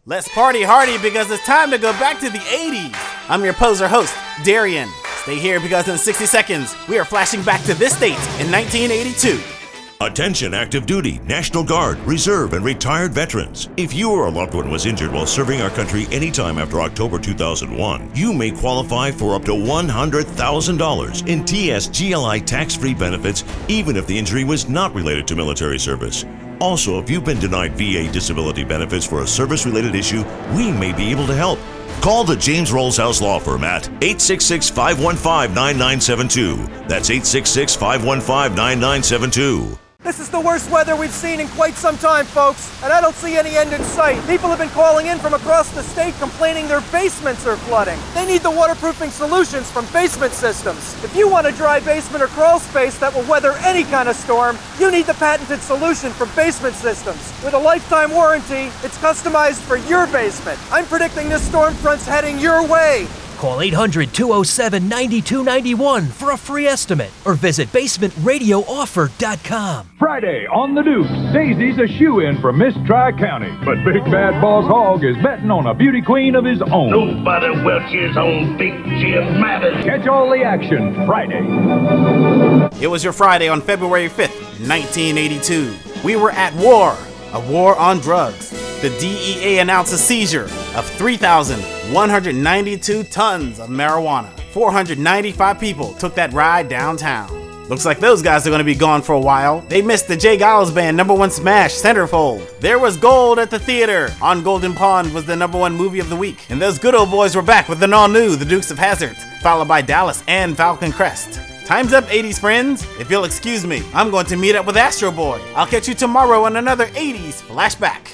Let's party hardy because it's time to go back to the 80s. I'm your poser host, Darian. Stay here because in 60 seconds, we are flashing back to this date in 1982. Attention active duty, National Guard, Reserve, and retired veterans. If you or a loved one was injured while serving our country anytime after October 2001, you may qualify for up to $100,000 in TSGLI tax-free benefits even if the injury was not related to military service. Also, if you've been denied VA disability benefits for a service-related issue, we may be able to help. Call the James Rolls House Law Firm at 866-515-9972. That's 866-515-9972. This is the worst weather we've seen in quite some time, folks, and I don't see any end in sight. People have been calling in from across the state complaining their basements are flooding. They need the waterproofing solutions from Basement Systems. If you want a dry basement or crawl space that will weather any kind of storm, you need the patented solution from Basement Systems. With a lifetime warranty, it's customized for your basement. I'm predicting this storm front's heading your way. Call 800-207-9291 for a free estimate or visit basementradiooffer.com. Friday on the Dukes, Daisy's a shoe-in for Miss Tri-County, but Big Bad Boss Hogg is betting on a beauty queen of his own. Nobody welches on Big Jim Matters. Catch all the action Friday. It was your Friday on February 5th, 1982. We were at war, a war on drugs. The DEA announced a seizure of 3,192 tons of marijuana. 495 people took that ride downtown. Looks like those guys are going to be gone for a while. They missed the J. Giles Band #1 smash, Centerfold. There was gold at the theater. On Golden Pond was the #1 movie of the week. And those good old boys were back with an all-new The Dukes of Hazzard, followed by Dallas and Falcon Crest. Time's up, 80s friends. If you'll excuse me, I'm going to meet up with Astro Boy. I'll catch you tomorrow on another 80s Flashback.